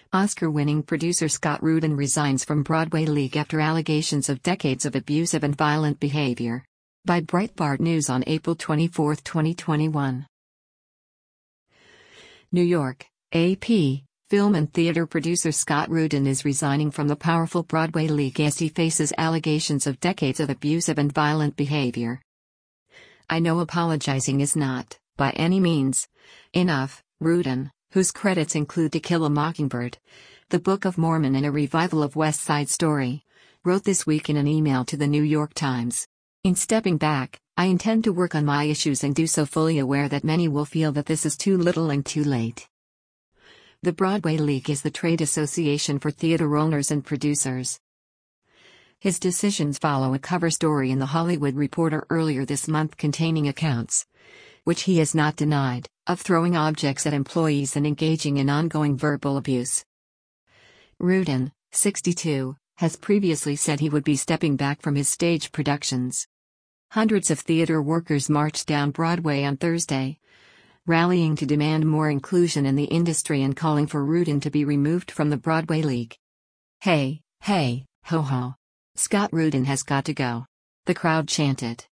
Oscar-winning producer Scott Rudin resigns from Broadway League after allegations of decades of abusive and violent behavior. By Breitbart News on April 24, 2021. New York, AP. Film and theater producer Scott Rudin is resigning from the powerful Broadway League as he faces allegations of decades of abusive and violent behavior. "I know apologizing is not, by any means, enough," Rudin, whose credits include To Kill a Mockingbird, The Book of Mormon and a revival of West Side Story, wrote this week in an email to the New York Times. "In stepping back, I intend to work on my issues and do so fully aware that many will feel that this is too little and too late." The Broadway League is the trade association for theater owners and producers. His decisions follow a cover story in The Hollywood Reporter earlier this month containing accounts, which he has not denied, of throwing objects at employees and engaging in ongoing verbal abuse. Rudin, 62, has previously said he would be stepping back from his stage productions. Hundreds of theater workers marched down Broadway on Thursday, rallying to demand more inclusion in the industry and calling for Rudin to be removed from the Broadway League. "Hey, hey, ho ho. Scott Rudin has got to go," the crowd chanted.